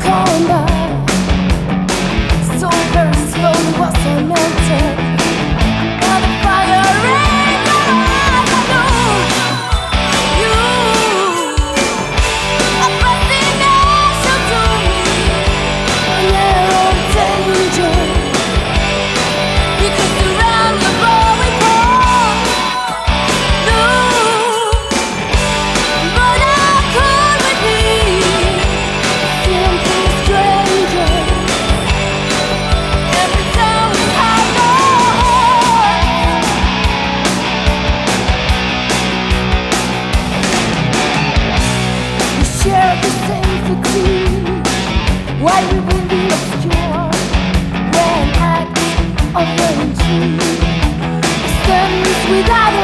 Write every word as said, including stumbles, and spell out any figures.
come by so very slowly, was I melted by the fire in your eyes. I know you are fascination to me, and you're danger because around your body cold. No, but I could with me simply stranger. Every time we have no we share the same fatigue. Why we will be obscure when acts of energy stands without